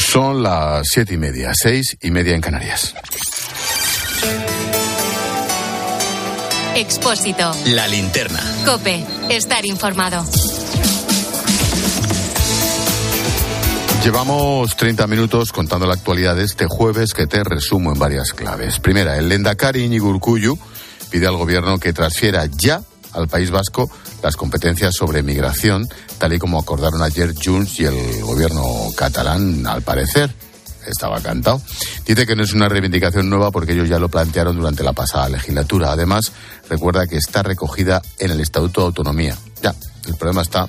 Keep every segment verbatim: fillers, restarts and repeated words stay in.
Son las siete y media, seis y media en Canarias. Expósito. La linterna. COPE. Estar informado. Llevamos treinta minutos contando la actualidad de este jueves, que te resumo en varias claves. Primera, el lehendakari Iñigo Urkullu pide al gobierno que transfiera ya al País Vasco las competencias sobre migración, tal y como acordaron ayer Junts y el gobierno catalán, al parecer. Estaba cantado. Dice que no es una reivindicación nueva porque ellos ya lo plantearon durante la pasada legislatura. Además, recuerda que está recogida en el Estatuto de Autonomía. Ya, el problema está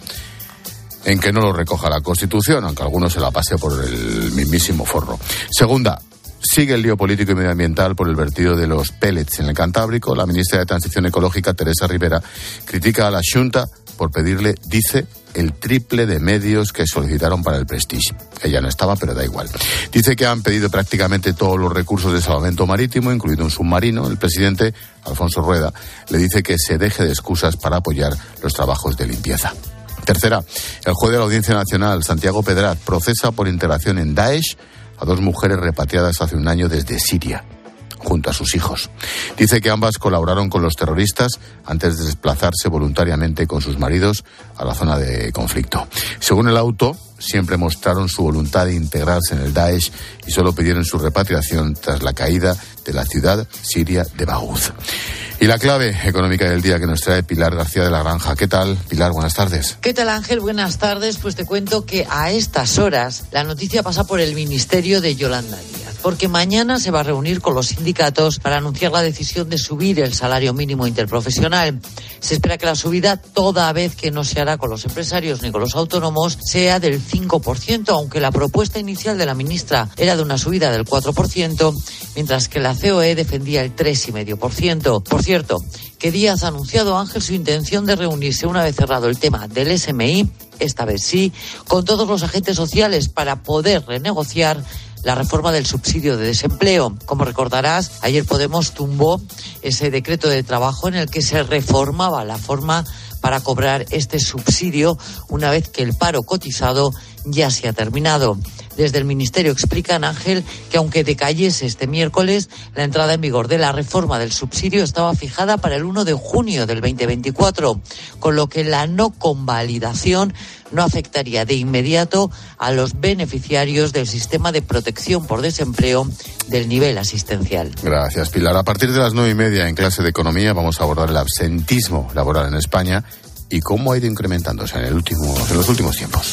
en que no lo recoja la Constitución, aunque algunos se la pase por el mismísimo forro. Segunda, sigue el lío político y medioambiental por el vertido de los pellets en el Cantábrico. La ministra de Transición Ecológica, Teresa Rivera, critica a la Xunta por pedirle, dice, el triple de medios que solicitaron para el Prestige. Ella no estaba, pero da igual. Dice que han pedido prácticamente todos los recursos de salvamento marítimo, incluido un submarino. El presidente, Alfonso Rueda, le dice que se deje de excusas para apoyar los trabajos de limpieza. Tercera, el juez de la Audiencia Nacional, Santiago Pedraz, procesa por integración en Daesh a dos mujeres repatriadas hace un año desde Siria, junto a sus hijos. Dice que ambas colaboraron con los terroristas antes de desplazarse voluntariamente con sus maridos a la zona de conflicto. Según el auto, siempre mostraron su voluntad de integrarse en el Daesh y solo pidieron su repatriación tras la caída de la ciudad siria de Baghouz. Y la clave económica del día que nos trae Pilar García de la Granja. ¿Qué tal, Pilar? Buenas tardes. ¿Qué tal, Ángel? Buenas tardes. Pues te cuento que a estas horas la noticia pasa por el ministerio de Yolanda Díaz, porque mañana se va a reunir con los sindicatos para anunciar la decisión de subir el salario mínimo interprofesional. Se espera que la subida, toda vez que no se hará con los empresarios ni con los autónomos, sea del cinco por ciento, aunque la propuesta inicial de la ministra era de una subida del cuatro por ciento, mientras que la C O E defendía el tres coma cinco por ciento. Por cierto, que Díaz ha anunciado, Ángel, su intención de reunirse una vez cerrado el tema del S M I, esta vez sí, con todos los agentes sociales para poder renegociar la reforma del subsidio de desempleo. Como recordarás, ayer Podemos tumbó ese decreto de trabajo en el que se reformaba la forma para cobrar este subsidio una vez que el paro cotizado ya se ha terminado. Desde el Ministerio explican, Ángel, que aunque decayese este miércoles, la entrada en vigor de la reforma del subsidio estaba fijada para el uno de junio del veinte veinticuatro, con lo que la no convalidación no afectaría de inmediato a los beneficiarios del sistema de protección por desempleo del nivel asistencial. Gracias, Pilar. A partir de las nueve y media en clase de economía vamos a abordar el absentismo laboral en España y cómo ha ido incrementándose en, el último, en los últimos tiempos.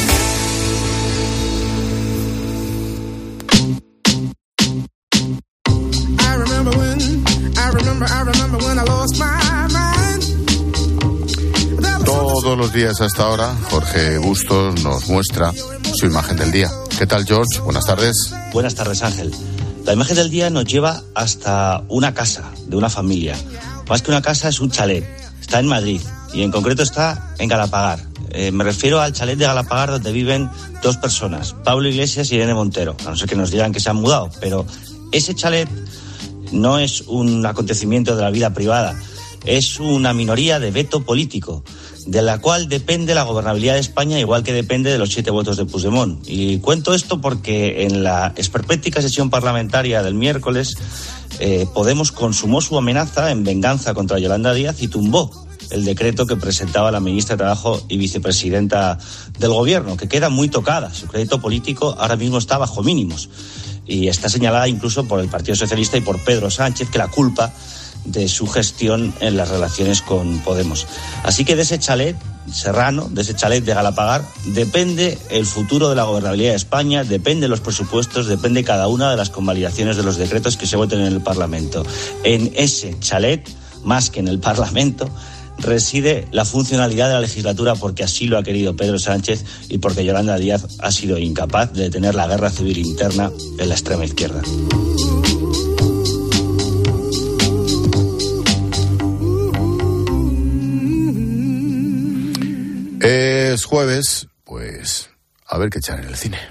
Todos los días hasta ahora, Jorge Bustos nos muestra su imagen del día. ¿Qué tal, George? Buenas tardes. Buenas tardes, Ángel. La imagen del día nos lleva hasta una casa de una familia. Más que una casa, es un chalet. Está en Madrid y en concreto está en Galapagar. Eh, me refiero al chalet de Galapagar donde viven dos personas, Pablo Iglesias y Irene Montero. A no ser que nos digan que se han mudado, pero ese chalet no es un acontecimiento de la vida privada, es una minoría de veto político, de la cual depende la gobernabilidad de España, igual que depende de los siete votos de Puigdemont. Y cuento esto porque en la esperpéntica sesión parlamentaria del miércoles, eh, Podemos consumó su amenaza en venganza contra Yolanda Díaz y tumbó el decreto que presentaba la ministra de Trabajo y vicepresidenta del Gobierno, que queda muy tocada. Su crédito político ahora mismo está bajo mínimos y está señalada incluso por el Partido Socialista y por Pedro Sánchez, que la culpa de su gestión en las relaciones con Podemos. Así que de ese chalet serrano, de ese chalet de Galapagar, depende el futuro de la gobernabilidad de España, depende los presupuestos, depende cada una de las convalidaciones de los decretos que se voten en el Parlamento. En ese chalet, más que en el Parlamento, reside la funcionalidad de la legislatura, porque así lo ha querido Pedro Sánchez y porque Yolanda Díaz ha sido incapaz de detener la guerra civil interna en la extrema izquierda. Es jueves, pues a ver qué echar en el cine.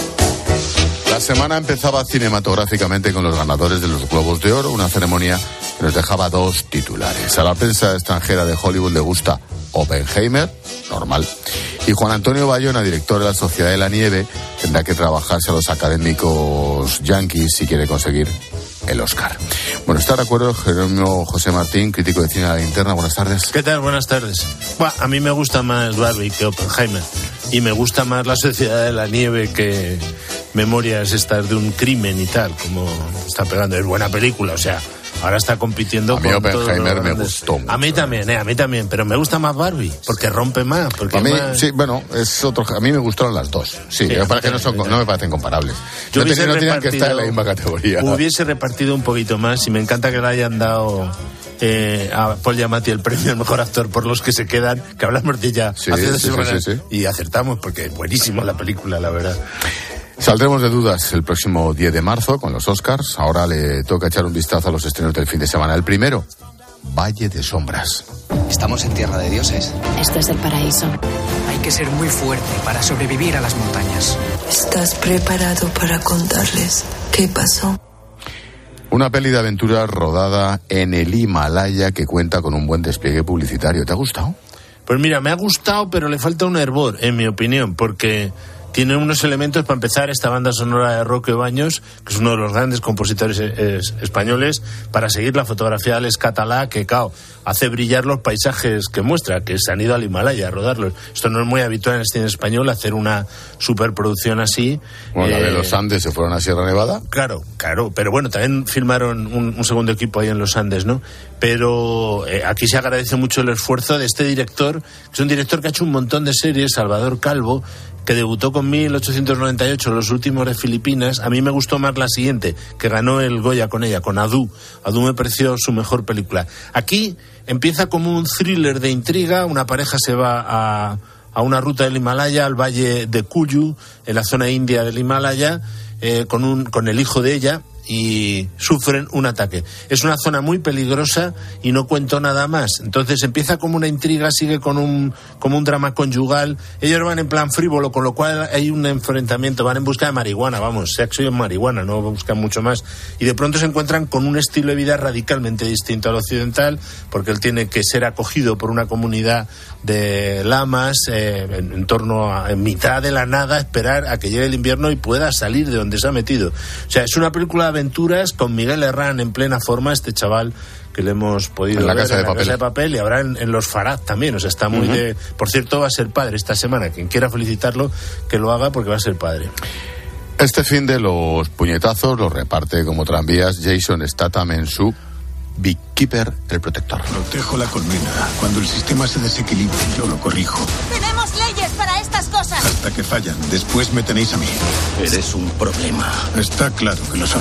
La semana empezaba cinematográficamente con los ganadores de los Globos de Oro, una ceremonia que nos dejaba dos titulares. A la prensa extranjera de Hollywood le gusta Oppenheimer, normal, y Juan Antonio Bayona, director de la Sociedad de la Nieve, tendrá que trabajarse a los académicos yanquis si quiere conseguir el Oscar. Bueno, está de acuerdo Jerónimo José Martín, crítico de cine a la Linterna. Buenas tardes. ¿Qué tal? Buenas tardes. Bueno, a mí me gusta más Barbie que Oppenheimer, y me gusta más la Sociedad de la Nieve que Memorias estas de un crimen y tal, como está pegando. Es buena película, o sea, ahora está compitiendo a mí con Oppenheimer todo me gustó mucho. A mí también, eh, a mí también, pero me gusta más Barbie, porque rompe más. Porque a mí, más... sí, bueno, es otro. A mí me gustaron las dos. Sí, Sí, me parece que no, son, no me parecen comparables. Yo no, ten, no tenían que estar en la repartido- misma categoría. Hubiese repartido un poquito más, y me encanta que le hayan dado eh, a Paul Giamatti el premio al mejor actor por Los que se quedan, que hablamos de ella Sí, hace dos sí, sí, semanas, sí, sí. y acertamos, porque es buenísima la película, la verdad. Saldremos de dudas el próximo diez de marzo con los Oscars. Ahora le toca echar un vistazo a los estrenos del fin de semana. El primero, Valle de Sombras. Estamos en tierra de dioses. Esto es el paraíso. Hay que ser muy fuerte para sobrevivir a las montañas. ¿Estás preparado para contarles qué pasó? Una peli de aventura rodada en el Himalaya que cuenta con un buen despliegue publicitario. ¿Te ha gustado? Pues mira, me ha gustado, pero le falta un hervor, en mi opinión, porque tiene unos elementos. Para empezar, esta banda sonora de Roque Baños, que es uno de los grandes compositores es, españoles, para seguir la fotografía de Alex Catalá, que cao, hace brillar los paisajes que muestra, que se han ido al Himalaya a rodarlos. Esto no es muy habitual en el cine español, hacer una superproducción así. Bueno, la de Eh, los Andes se fueron a Sierra Nevada. Claro, claro, pero bueno, también filmaron un, un segundo equipo ahí en los Andes, ¿no? Pero eh, aquí se agradece mucho el esfuerzo de este director, que es un director que ha hecho un montón de series, Salvador Calvo, que debutó con mil ochocientos noventa y ocho, Los últimos de Filipinas. A mí me gustó más la siguiente, que ganó el Goya con ella, con Adu. Adu me pareció su mejor película. Aquí empieza como un thriller de intriga, una pareja se va a, a una ruta del Himalaya, al valle de Cuyu, en la zona india del Himalaya, eh, con, un, con el hijo de ella, y sufren un ataque. Es una zona muy peligrosa y no cuento nada más. Entonces empieza como una intriga, sigue con un como un drama conyugal. Ellos van en plan frívolo, con lo cual hay un enfrentamiento, van en busca de marihuana, vamos, sexo y marihuana, no buscan mucho más. Y de pronto se encuentran con un estilo de vida radicalmente distinto al occidental, porque él tiene que ser acogido por una comunidad de lamas eh, en, en torno a en mitad de la nada, esperar a que llegue el invierno y pueda salir de donde se ha metido. O sea, es una película de aventuras con Miguel Herrán en plena forma, este chaval que le hemos podido En la ver Casa de en la Papel. Casa de Papel, y ahora en, en Los Farad también, o sea, está muy Uh-huh. de... Por cierto, va a ser padre esta semana, quien quiera felicitarlo, que lo haga, porque va a ser padre. Este fin de los puñetazos los reparte como tranvías Jason Statham en su Beekeeper, el protector. Protejo la colmena. Cuando el sistema se desequilibre, yo lo corrijo. ¡Tenemos leyes para estas cosas! Hasta que fallan. Después me tenéis a mí. Eres un problema. Está claro que lo soy.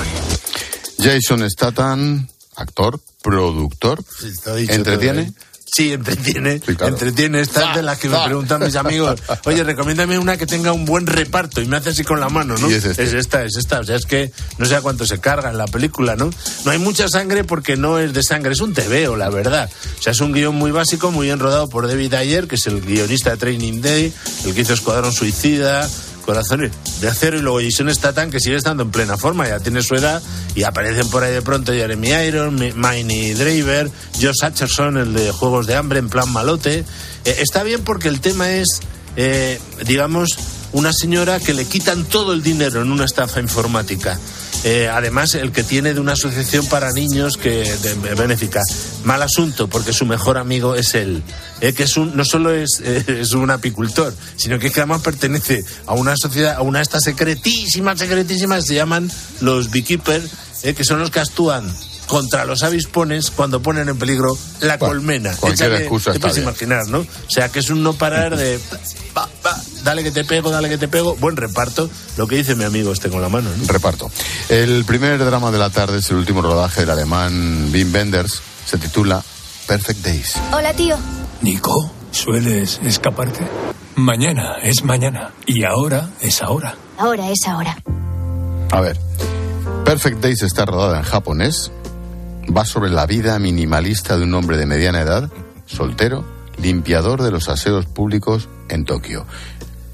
Jason Statham, actor, productor, Está dicho ¿entretiene? todo, ¿eh? Sí, entretiene, Sí, claro. entretiene. Estas de las que me Ah, preguntan mis amigos, oye, recomiéndame una que tenga un buen reparto, y me hace así con la mano, ¿no? Y es este. Es esta, es esta. O sea, es que no sé a cuánto se carga en la película, ¿no? No hay mucha sangre porque no es de sangre, es un tebeo, la verdad. O sea, es un guión muy básico, muy bien rodado por David Ayer, que es el guionista de Training Day, el que hizo Escuadrón Suicida, Corazones de Acero, y luego Jason Statham, que sigue estando en plena forma, ya tiene su edad, y aparecen por ahí de pronto Jeremy Irons, Miney Driver, Josh Hutcherson, el de Juegos de Hambre, en plan malote. Eh, está bien porque el tema es, eh, digamos, una señora que le quitan todo el dinero en una estafa informática. Eh, además, el que tiene de una asociación para niños que de, de benéfica. Mal asunto, porque su mejor amigo es él. Eh, que es un, no solo es, eh, es un apicultor, sino que, es que además pertenece a una sociedad, a una de estas secretísimas, secretísimas, se llaman los Beekeepers, eh, que son los que actúan contra los avispones cuando ponen en peligro la Bueno, colmena. cualquier Échale, excusa te está puedes bien. imaginar, ¿no? O sea, que es un no parar de... Va, va, dale que te pego, dale que te pego. Buen reparto, lo que dice mi amigo este con la mano, ¿no? Reparto. El primer drama de la tarde es el último rodaje del alemán Wim Wenders. Se titula Perfect Days. Hola, tío. Nico, ¿sueles escaparte? Mañana es mañana y ahora es ahora. Ahora es ahora. A ver, Perfect Days está rodada en japonés. Va sobre la vida minimalista de un hombre de mediana edad, soltero, limpiador de los aseos públicos en Tokio.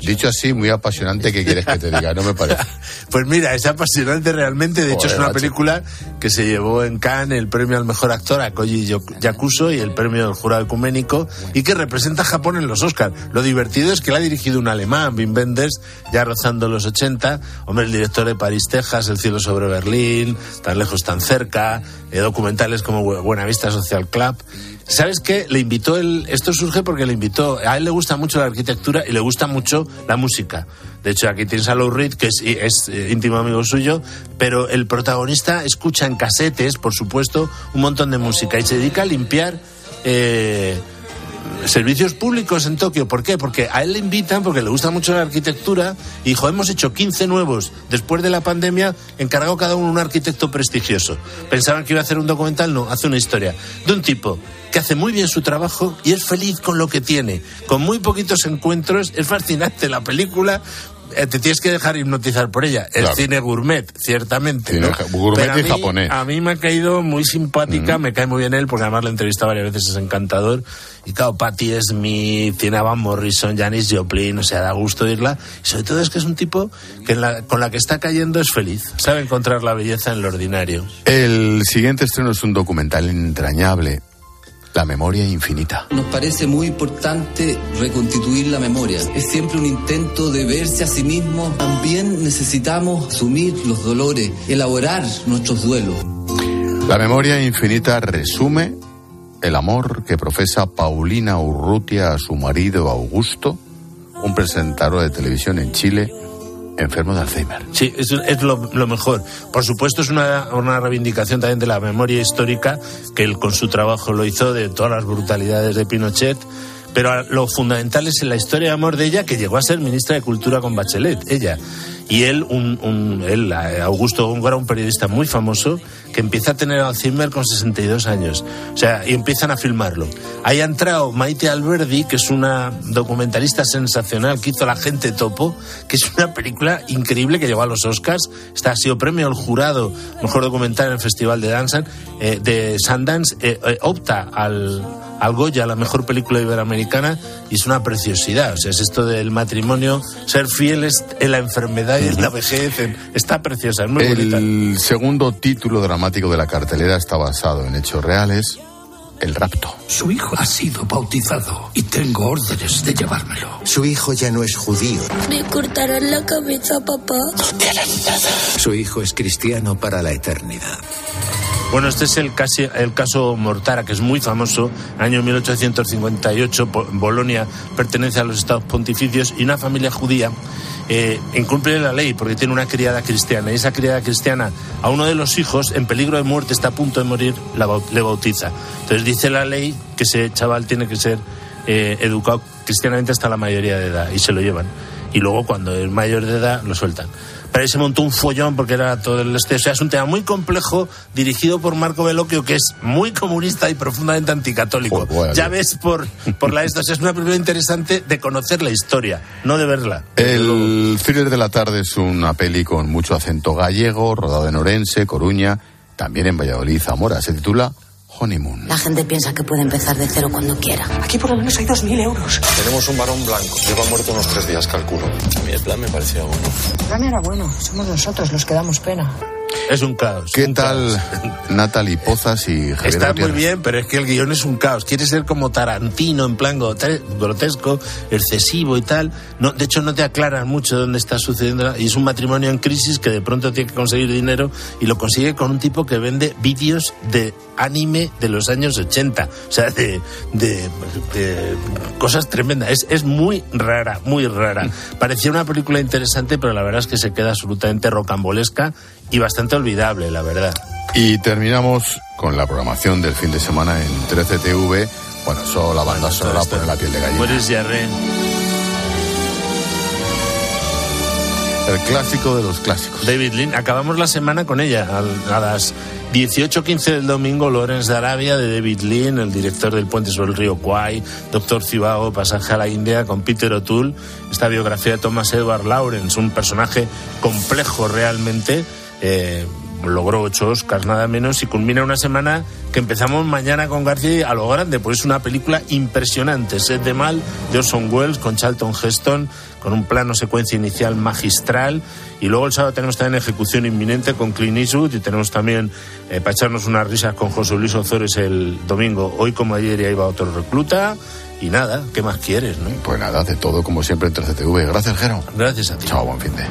Dicho así, muy apasionante, ¿qué quieres que te diga? No me parece. Pues mira, es apasionante realmente. De hecho, Joder, es una macho. película que se llevó en Cannes el premio al mejor actor a Koji Yakuso y el premio del jurado ecuménico, y que representa a Japón en los Oscars. Lo divertido es que la ha dirigido un alemán, Wim Wenders, ya rozando los ochenta. Hombre, el director de París, Texas, El cielo sobre Berlín, Tan lejos, tan cerca, eh, documentales como Buenavista Social Club. ¿Sabes qué? Le invitó el... Esto surge porque le invitó... A él le gusta mucho la arquitectura y le gusta mucho la música. De hecho, aquí tienes a Lou Reed, que es, es íntimo amigo suyo, pero el protagonista escucha en casetes, por supuesto, un montón de música y se dedica a limpiar... Eh, servicios públicos en Tokio. ¿Por qué? Porque a él le invitan porque le gusta mucho la arquitectura y dijo, hemos hecho quince nuevos después de la pandemia, encargado cada uno un arquitecto prestigioso. Pensaban que iba a hacer un documental, no, hace una historia de un tipo que hace muy bien su trabajo y es feliz con lo que tiene, con muy poquitos encuentros. Es fascinante la película. Te tienes que dejar hipnotizar por ella. El claro. cine gourmet, ciertamente. Cine ¿no? gourmet Pero y a mí, japonés. A mí me ha caído muy simpática, mm. me cae muy bien él, porque además la entrevista varias veces, es encantador. Y claro, Patti Smith, tiene a Van Morrison, Janis Joplin, o sea, da gusto oírla. Y sobre todo es que es un tipo que en la, con la que está cayendo es feliz. Sabe encontrar la belleza en lo ordinario. El siguiente estreno es un documental entrañable. La memoria infinita. Nos parece muy importante reconstituir la memoria. Es siempre un intento de verse a sí mismo. También necesitamos asumir los dolores, elaborar nuestros duelos. La memoria infinita resume el amor que profesa Paulina Urrutia a su marido Augusto, un presentador de televisión en Chile, enfermo de Alzheimer. Sí, es, es lo, lo mejor. Por supuesto, es una, una reivindicación también de la memoria histórica, que él con su trabajo lo hizo, de todas las brutalidades de Pinochet. Pero lo fundamental es en la historia de amor de ella, que llegó a ser ministra de Cultura con Bachelet, ella. Y él, un, un, él, Augusto Góngora, un periodista muy famoso, que empieza a tener Alzheimer con sesenta y dos años. O sea, y empiezan a filmarlo. Ahí ha entrado Maite Alberdi, que es una documentalista sensacional, que hizo La gente topo, que es una película increíble que llegó a los Oscars. Está, ha sido premio al jurado, mejor documental en el Festival de, Danzan, eh, de Sundance. Eh, eh, opta al... al Goya, la mejor película iberoamericana, y es una preciosidad. O sea, es esto del matrimonio, ser fieles en la enfermedad y en la vejez. En... Está preciosa, es muy el bonita. El segundo título dramático de la cartelera está basado en hechos reales, El rapto. Su hijo ha sido bautizado y tengo órdenes de llevármelo. Su hijo ya no es judío. Me cortarán la cabeza, papá. No te harán nada. Su hijo es cristiano para la eternidad. Bueno, este es el, casi, el caso Mortara, que es muy famoso. Año mil ochocientos cincuenta y ocho, Bolonia pertenece a los Estados Pontificios y una familia judía eh, incumple la ley porque tiene una criada cristiana. Y esa criada cristiana, a uno de los hijos, en peligro de muerte, está a punto de morir, la, le bautiza. Entonces dice la ley que ese chaval tiene que ser eh, educado cristianamente hasta la mayoría de edad, y se lo llevan. Y luego, cuando es mayor de edad, lo sueltan. Pero ahí se montó un follón porque era todo el este. O sea, es un tema muy complejo, dirigido por Marco Bellocchio, que es muy comunista y profundamente anticatólico. Oh, bueno. Ya ves por, por la esto. O sea, es una película interesante de conocer la historia, no de verla. El thriller de la tarde es una peli con mucho acento gallego, rodado en Orense, Coruña, también en Valladolid, Zamora. Se titula Honeymoon. La gente piensa que puede empezar de cero cuando quiera. Aquí por lo menos hay dos mil euros. Tenemos un varón blanco. Lleva muerto unos tres días, calculo. A mí el plan me parecía bueno. El plan era bueno. Somos nosotros los que damos pena. Es un caos. ¿Qué un tal caos. Natalie Pozas y Javier Está Gutiérrez? Muy bien, pero es que el guión es un caos. Quiere ser como Tarantino, en plan grotesco, excesivo y tal. No, de hecho, no te aclaran mucho dónde está sucediendo. Y es un matrimonio en crisis que de pronto tiene que conseguir dinero, y lo consigue con un tipo que vende vídeos de anime de los años ochenta. O sea, de, de, de cosas tremendas. Es, es muy rara, muy rara. Parecía una película interesante, pero la verdad es que se queda absolutamente rocambolesca y bastante olvidable, la verdad. Y terminamos con la programación del fin de semana en trece T V. Bueno, solo la banda sonora pone la piel de gallina. Boris Jarre. El clásico de los clásicos. David Lean. Acabamos la semana con ella. A las dieciocho quince del domingo, Lawrence de Arabia, de David Lean, el director del Puente sobre el río Kwai, Doctor Zhivago, Pasaje a la India, con Peter O'Toole. Esta biografía de Thomas Edward Lawrence, un personaje complejo realmente, eh, logró ocho Oscars, nada menos, y culmina una semana que empezamos mañana con García a lo grande, pues es una película impresionante. Sed de Mal, de Orson Welles, con Charlton Heston, con un plano secuencia inicial magistral, y luego el sábado tenemos también Ejecución Inminente con Clint Eastwood, y tenemos también eh, para echarnos unas risas con José Luis Ozores el domingo. Hoy como ayer ya iba otro recluta, y nada, ¿qué más quieres, no? Pues nada, de todo como siempre en tres C T V. Gracias, Jero. Gracias a ti. Chao, buen fin de.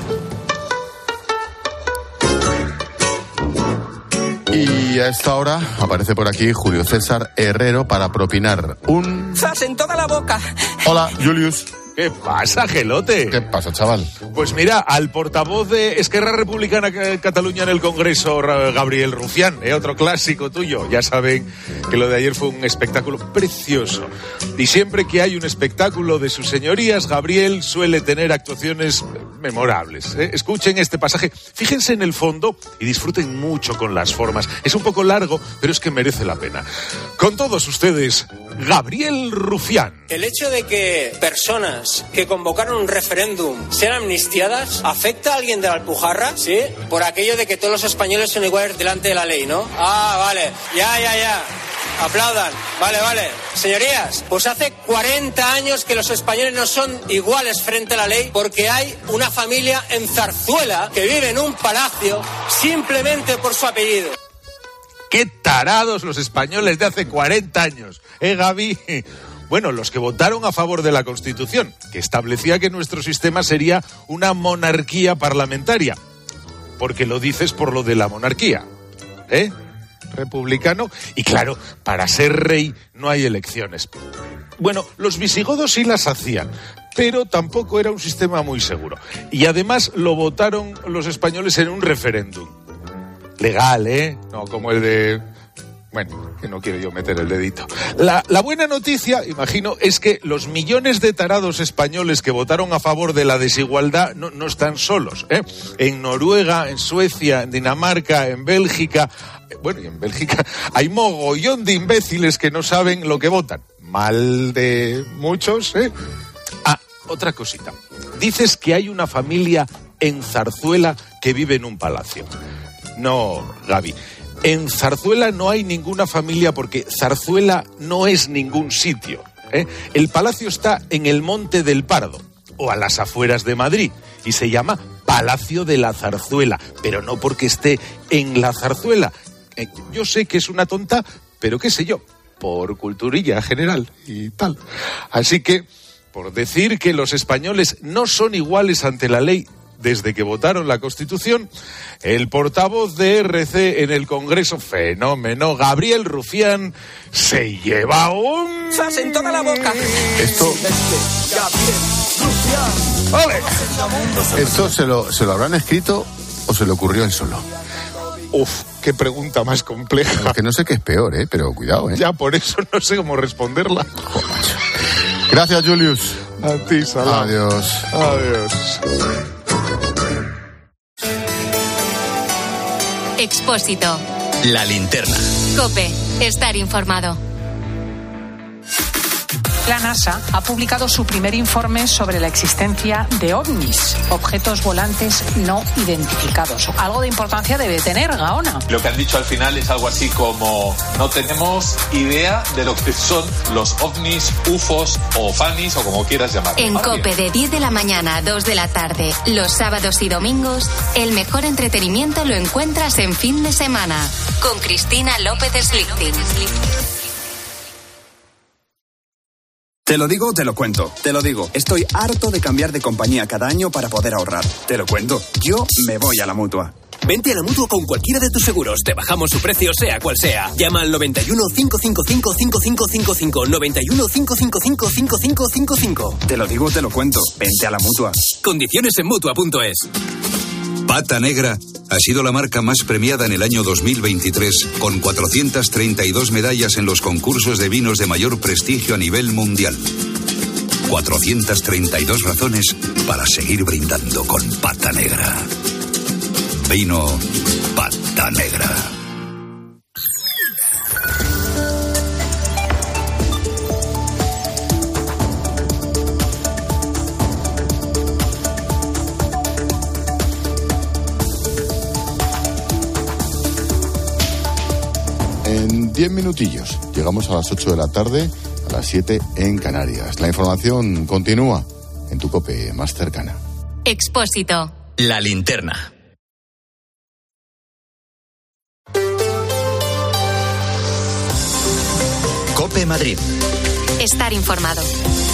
Y a esta hora aparece por aquí Julio César Herrero para propinar un... ¡Zas en toda la boca! Hola, Julius. ¿Qué pasa, gelote? ¿Qué pasa, chaval? Pues mira, al portavoz de Esquerra Republicana Cataluña en el Congreso, Gabriel Rufián, ¿eh? Otro clásico tuyo. Ya saben que lo de ayer fue un espectáculo precioso. Y siempre que hay un espectáculo de sus señorías, Gabriel suele tener actuaciones memorables, ¿eh? Escuchen este pasaje, fíjense en el fondo y disfruten mucho con las formas. Es un poco largo, pero es que merece la pena. Con todos ustedes, Gabriel Rufián. El hecho de que personas que convocaron un referéndum sean amnistiadas, ¿afecta a alguien de la Alpujarra? ¿Sí? Por aquello de que todos los españoles son iguales delante de la ley, ¿no? Ah, vale. Ya, ya, ya. Aplaudan. Vale, vale. Señorías, pues hace cuarenta años que los españoles no son iguales frente a la ley porque hay una familia en Zarzuela que vive en un palacio simplemente por su apellido. ¡Qué tarados los españoles de hace cuarenta años! ¿Eh, Gaby? Bueno, los que votaron a favor de la Constitución, que establecía que nuestro sistema sería una monarquía parlamentaria. Porque lo dices por lo de la monarquía, ¿eh? Republicano. Y claro, para ser rey no hay elecciones. Bueno, los visigodos sí las hacían, pero tampoco era un sistema muy seguro. Y además lo votaron los españoles en un referéndum. Legal, ¿eh? No como el de... Bueno, que no quiero yo meter el dedito. La, la buena noticia, imagino, es que los millones de tarados españoles que votaron a favor de la desigualdad no, no están solos, ¿eh? En Noruega, en Suecia, en Dinamarca, en Bélgica... Bueno, y en Bélgica hay mogollón de imbéciles que no saben lo que votan. Mal de muchos, ¿eh? Ah, otra cosita. Dices que hay una familia en Zarzuela que vive en un palacio. No, Gaby. En Zarzuela no hay ninguna familia porque Zarzuela no es ningún sitio, ¿eh? El palacio está en el Monte del Pardo, o a las afueras de Madrid, y se llama Palacio de la Zarzuela, pero no porque esté en la Zarzuela. Eh, yo sé que es una tonta, pero qué sé yo, por culturilla general y tal. Así que, por decir que los españoles no son iguales ante la ley desde que votaron la Constitución, el portavoz de R C en el Congreso, fenómeno, Gabriel Rufián, se lleva un... ¡Zas en toda la boca! Esto... ¡Ole! ¿Esto se lo, se lo habrán escrito o se le ocurrió él solo? Uf, qué pregunta más compleja. Es que no sé qué es peor, ¿eh? Pero cuidado, ¿eh? Ya, por eso no sé cómo responderla. Gracias, Julius. A ti, Salah. Adiós. Adiós. Expósito. La linterna. COPE. Estar informado. La NASA ha publicado su primer informe sobre la existencia de ovnis, objetos volantes no identificados. Algo de importancia debe tener, Gaona. Lo que han dicho al final es algo así como: no tenemos idea de lo que son los ovnis, ufos o fanis o como quieras llamarlo. En COPE de diez de la mañana a dos de la tarde, los sábados y domingos, el mejor entretenimiento lo encuentras en fin de semana, con Cristina López Slichting. Te lo digo, te lo cuento. Te lo digo, estoy harto de cambiar de compañía cada año para poder ahorrar. Te lo cuento, yo me voy a la Mutua. Vente a la Mutua con cualquiera de tus seguros. Te bajamos su precio, sea cual sea. Llama al noventa y uno, cinco cinco cinco, cinco cinco cinco cinco. noventa y uno, cinco cinco cinco, cinco cinco cinco cinco. Te lo digo, te lo cuento. Vente a la Mutua. Condiciones en Mutua punto es. Pata Negra ha sido la marca más premiada en el año dos mil veintitrés, con cuatrocientas treinta y dos medallas en los concursos de vinos de mayor prestigio a nivel mundial. cuatrocientas treinta y dos razones para seguir brindando con Pata Negra. Vino Pata Negra. cien minutillos. Llegamos a las ocho de la tarde, a las siete en Canarias. La información continúa en tu COPE más cercana. Expósito. La linterna. COPE Madrid. Estar informado.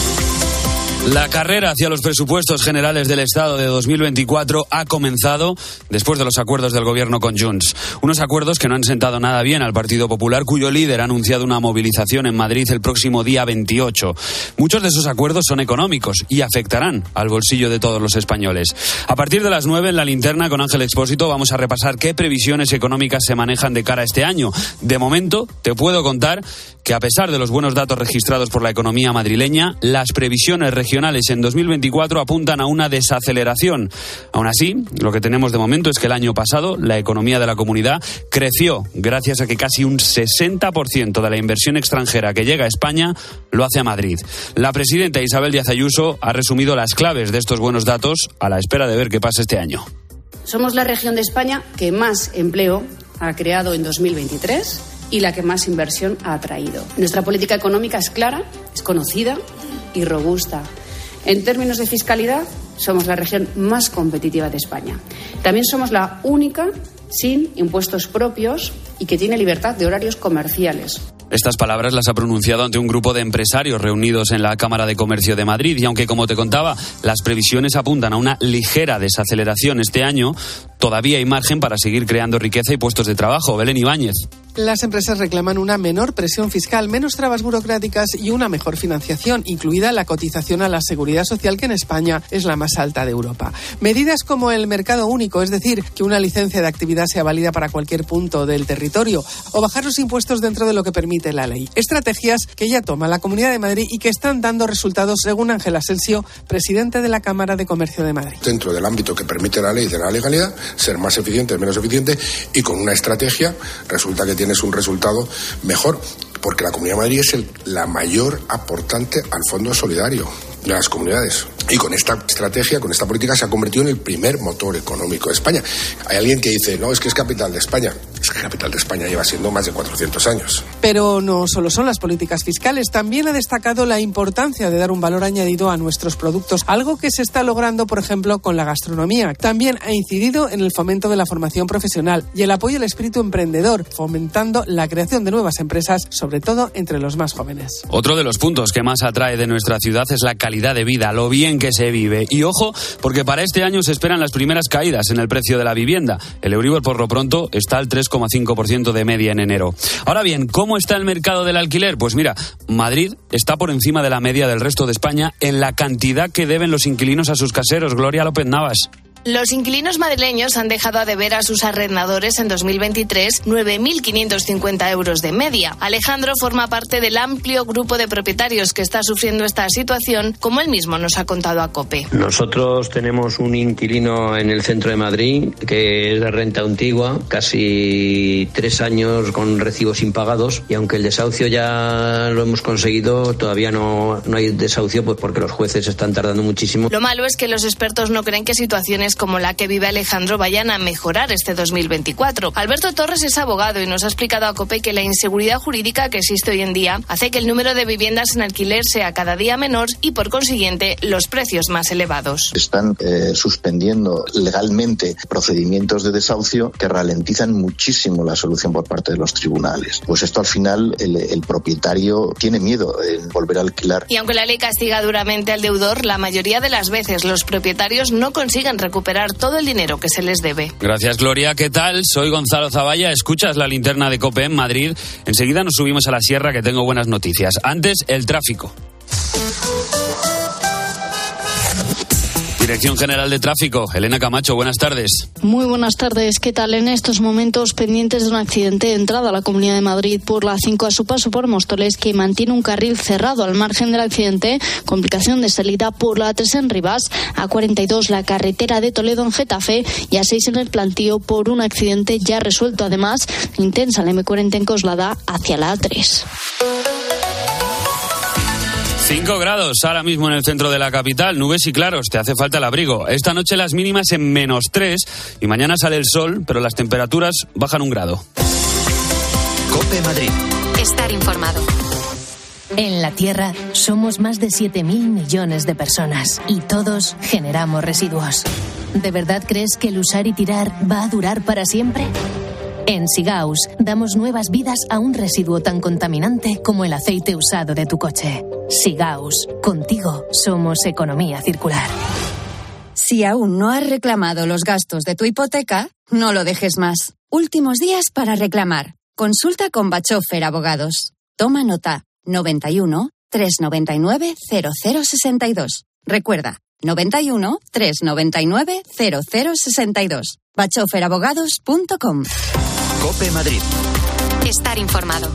La carrera hacia los presupuestos generales del Estado de dos mil veinticuatro ha comenzado después de los acuerdos del gobierno con Junts. Unos acuerdos que no han sentado nada bien al Partido Popular, cuyo líder ha anunciado una movilización en Madrid el próximo día veintiocho. Muchos de esos acuerdos son económicos y afectarán al bolsillo de todos los españoles. A partir de las nueve en la linterna con Ángel Expósito vamos a repasar qué previsiones económicas se manejan de cara a este año. De momento, te puedo contar que a pesar de los buenos datos registrados por la economía madrileña, las previsiones regionales en dos mil veinticuatro apuntan a una desaceleración. Aún así, lo que tenemos de momento es que el año pasado la economía de la comunidad creció gracias a que casi un sesenta por ciento de la inversión extranjera que llega a España lo hace a Madrid. La presidenta Isabel Díaz Ayuso ha resumido las claves de estos buenos datos a la espera de ver qué pasa este año. Somos la región de España que más empleo ha creado en dos mil veintitrés y la que más inversión ha atraído. Nuestra política económica es clara, es conocida y robusta. En términos de fiscalidad, somos la región más competitiva de España. También somos la única sin impuestos propios y que tiene libertad de horarios comerciales. Estas palabras las ha pronunciado ante un grupo de empresarios reunidos en la Cámara de Comercio de Madrid y aunque, como te contaba, las previsiones apuntan a una ligera desaceleración este año, todavía hay margen para seguir creando riqueza y puestos de trabajo. Belén Ibáñez. Las empresas reclaman una menor presión fiscal, menos trabas burocráticas y una mejor financiación, incluida la cotización a la Seguridad Social, que en España es la más alta de Europa. Medidas como el mercado único, es decir, que una licencia de actividad sea válida para cualquier punto del territorio, o bajar los impuestos dentro de lo que permite la ley. Estrategias que ya toma la Comunidad de Madrid y que están dando resultados, según Ángel Asensio, presidente de la Cámara de Comercio de Madrid. Dentro del ámbito que permite la ley de la legalidad, ser más eficiente, menos eficiente, y con una estrategia resulta que tienes un resultado mejor, porque la Comunidad de Madrid es el, la mayor aportante al Fondo Solidario de las comunidades. Y con esta estrategia, con esta política, se ha convertido en el primer motor económico de España. Hay alguien que dice, no, es que es capital de España. Es que capital de España lleva siendo más de cuatrocientos años. Pero no solo son las políticas fiscales, también ha destacado la importancia de dar un valor añadido a nuestros productos, algo que se está logrando, por ejemplo, con la gastronomía. También ha incidido en el fomento de la formación profesional y el apoyo al espíritu emprendedor, fomentando la creación de nuevas empresas, sobre todo entre los más jóvenes. Otro de los puntos que más atrae de nuestra ciudad es la calidad de vida, lo bien que se vive. Y ojo, porque para este año se esperan las primeras caídas en el precio de la vivienda. El Euribor, por lo pronto, está al tres coma cinco por ciento de media en enero. Ahora bien, ¿cómo está el mercado del alquiler? Pues mira, Madrid está por encima de la media del resto de España en la cantidad que deben los inquilinos a sus caseros. Gloria López Navas. Los inquilinos madrileños han dejado a deber a sus arrendadores en dos mil veintitrés nueve mil quinientos cincuenta euros de media. Alejandro forma parte del amplio grupo de propietarios que está sufriendo esta situación, como él mismo nos ha contado a COPE. Nosotros tenemos un inquilino en el centro de Madrid que es de renta antigua, casi tres años con recibos impagados, y aunque el desahucio ya lo hemos conseguido, todavía no, no hay desahucio, pues porque los jueces están tardando muchísimo. Lo malo es que los expertos no creen que situaciones como la que vive Alejandro vayan a mejorar este dos mil veinticuatro. Alberto Torres es abogado y nos ha explicado a COPE que la inseguridad jurídica que existe hoy en día hace que el número de viviendas en alquiler sea cada día menor y, por consiguiente, los precios más elevados. Están eh, suspendiendo legalmente procedimientos de desahucio que ralentizan muchísimo la solución por parte de los tribunales. Pues esto al final el, el propietario tiene miedo en volver a alquilar. Y aunque la ley castiga duramente al deudor, la mayoría de las veces los propietarios no consiguen recuperar todo el dinero que se les debe. Gracias, Gloria. ¿Qué tal? Soy Gonzalo Zavalla. Escuchas la linterna de COPE en Madrid. Enseguida nos subimos a la sierra, que tengo buenas noticias. Antes, el tráfico. Dirección General de Tráfico, Elena Camacho, buenas tardes. Muy buenas tardes, ¿qué tal? En estos momentos pendientes de un accidente de entrada a la Comunidad de Madrid por la cinco a su paso por Móstoles, que mantiene un carril cerrado al margen del accidente, complicación de salida por la A tres en Rivas, A cuarenta y dos la carretera de Toledo en Getafe y A seis en el Plantío por un accidente ya resuelto. Además, intensa la eme cuarenta en Coslada hacia la A tres. cinco grados ahora mismo en el centro de la capital, nubes y claros, te hace falta el abrigo. Esta noche las mínimas en menos tres y mañana sale el sol, pero las temperaturas bajan un grado. COPE Madrid. Estar informado. En la Tierra somos más de siete mil millones de personas y todos generamos residuos. ¿De verdad crees que el usar y tirar va a durar para siempre? En Sigaus damos nuevas vidas a un residuo tan contaminante como el aceite usado de tu coche. Sigaus, contigo somos economía circular. Si aún no has reclamado los gastos de tu hipoteca, no lo dejes más. Últimos días para reclamar. Consulta con Bachofer Abogados. Toma nota. noventa y uno, trescientos noventa y nueve, cero cero sesenta y dos. Recuerda, noventa y uno, trescientos noventa y nueve, cero cero sesenta y dos. bachofer abogados punto com. COPE Madrid. Estar informado.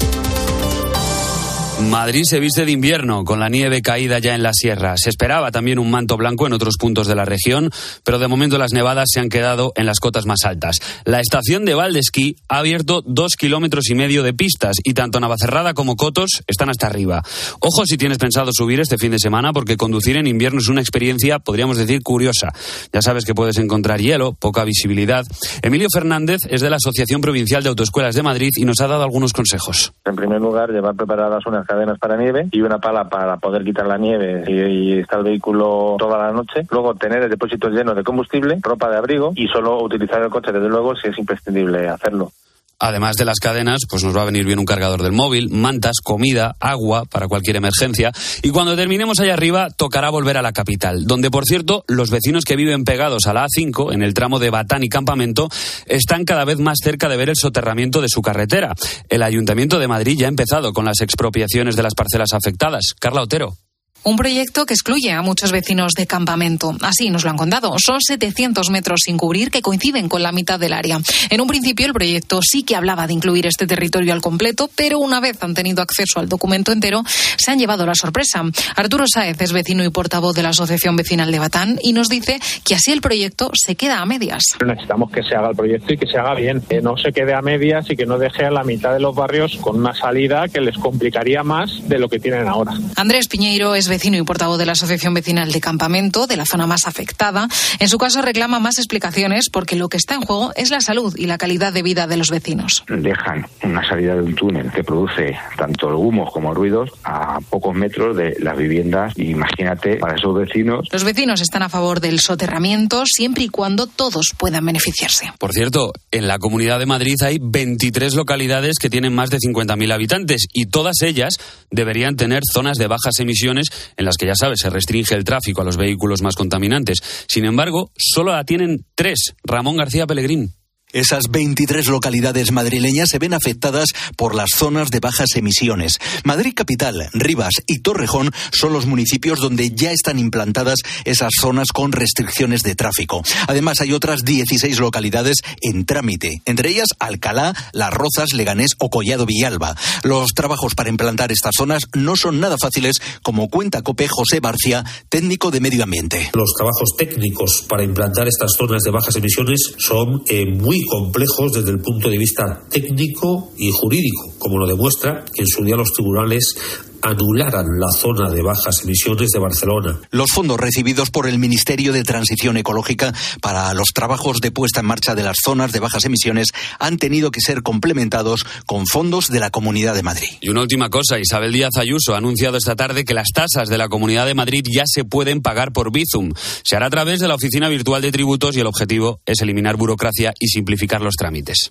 Madrid se viste de invierno, con la nieve caída ya en la sierra. Se esperaba también un manto blanco en otros puntos de la región, pero de momento las nevadas se han quedado en las cotas más altas. La estación de Valdesquí ha abierto dos kilómetros y medio de pistas y tanto Navacerrada como Cotos están hasta arriba. Ojo si tienes pensado subir este fin de semana, porque conducir en invierno es una experiencia, podríamos decir, curiosa. Ya sabes que puedes encontrar hielo, poca visibilidad. Emilio Fernández es de la Asociación Provincial de Autoescuelas de Madrid y nos ha dado algunos consejos. En primer lugar, llevar preparadas unas cadenas para nieve y una pala para poder quitar la nieve y, y está el vehículo toda la noche. Luego tener el depósito lleno de combustible, ropa de abrigo y solo utilizar el coche, desde luego, si es imprescindible hacerlo. Además de las cadenas, pues nos va a venir bien un cargador del móvil, mantas, comida, agua para cualquier emergencia. Y cuando terminemos allá arriba, tocará volver a la capital, donde, por cierto, los vecinos que viven pegados a la A cinco, en el tramo de Batán y Campamento, están cada vez más cerca de ver el soterramiento de su carretera. El Ayuntamiento de Madrid ya ha empezado con las expropiaciones de las parcelas afectadas. Carla Otero. Un proyecto que excluye a muchos vecinos de Campamento. Así nos lo han contado. Son setecientos metros sin cubrir que coinciden con la mitad del área. En un principio el proyecto sí que hablaba de incluir este territorio al completo, pero una vez han tenido acceso al documento entero, se han llevado la sorpresa. Arturo Sáez es vecino y portavoz de la Asociación Vecinal de Batán y nos dice que así el proyecto se queda a medias. Necesitamos que se haga el proyecto y que se haga bien, que no se quede a medias y que no deje a la mitad de los barrios con una salida que les complicaría más de lo que tienen ahora. Andrés Piñeiro es vecino y portavoz de la Asociación Vecinal de Campamento, de la zona más afectada. En su caso reclama más explicaciones porque lo que está en juego es la salud y la calidad de vida de los vecinos. Dejan una salida de un túnel que produce tanto humos como ruidos a pocos metros de las viviendas. Imagínate para esos vecinos. Los vecinos están a favor del soterramiento siempre y cuando todos puedan beneficiarse. Por cierto, en la Comunidad de Madrid hay veintitrés localidades que tienen más de cincuenta mil habitantes y todas ellas deberían tener zonas de bajas emisiones en las que, ya sabes, se restringe el tráfico a los vehículos más contaminantes. Sin embargo, solo la tienen tres. Ramón García Pellegrín. Esas veintitrés localidades madrileñas se ven afectadas por las zonas de bajas emisiones. Madrid Capital, Rivas y Torrejón son los municipios donde ya están implantadas esas zonas con restricciones de tráfico. Además, hay otras dieciséis localidades en trámite, entre ellas Alcalá, Las Rozas, Leganés o Collado Villalba. Los trabajos para implantar estas zonas no son nada fáciles, como cuenta COPE José Barcia, técnico de Medio Ambiente. Los trabajos técnicos para implantar estas zonas de bajas emisiones son eh, muy complejos desde el punto de vista técnico y jurídico, como lo demuestra que en su día los tribunales anularan la zona de bajas emisiones de Barcelona. Los fondos recibidos por el Ministerio de Transición Ecológica para los trabajos de puesta en marcha de las zonas de bajas emisiones han tenido que ser complementados con fondos de la Comunidad de Madrid. Y una última cosa, Isabel Díaz Ayuso ha anunciado esta tarde que las tasas de la Comunidad de Madrid ya se pueden pagar por Bizum. Se hará a través de la Oficina Virtual de Tributos y el objetivo es eliminar burocracia y simplificar los trámites.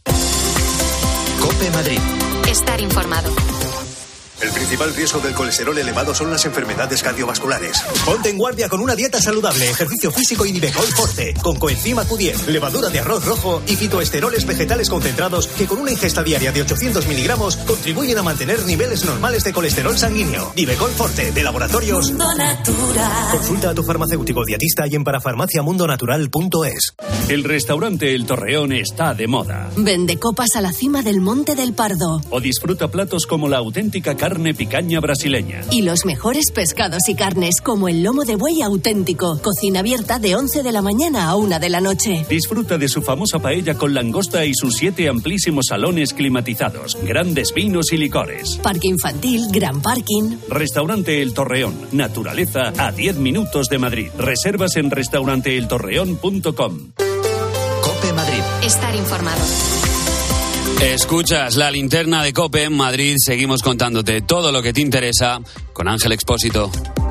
COPE Madrid. Estar informado. El principal riesgo del colesterol elevado son las enfermedades cardiovasculares. Ponte en guardia con una dieta saludable, ejercicio físico y Nivecol Forte, con coenzima Q diez, levadura de arroz rojo y fitoesteroles vegetales concentrados que con una ingesta diaria de ochocientos miligramos contribuyen a mantener niveles normales de colesterol sanguíneo. Nivecol Forte, de Laboratorios Mundo Natural. Consulta a tu farmacéutico dietista y en parafarmaciamundonatural punto es. El restaurante El Torreón está de moda. Vende copas a la cima del Monte del Pardo. O disfruta platos como la auténtica carne Carne picaña brasileña. Y los mejores pescados y carnes como el lomo de buey auténtico. Cocina abierta de once de la mañana a una de la noche. Disfruta de su famosa paella con langosta y sus siete amplísimos salones climatizados. Grandes vinos y licores. Parque infantil, gran parking. Restaurante El Torreón. Naturaleza a diez minutos de Madrid. Reservas en restaurante el torreón punto com. COPE Madrid. Estar informado. Escuchas la linterna de COPE en Madrid. Seguimos contándote todo lo que te interesa con Ángel Expósito.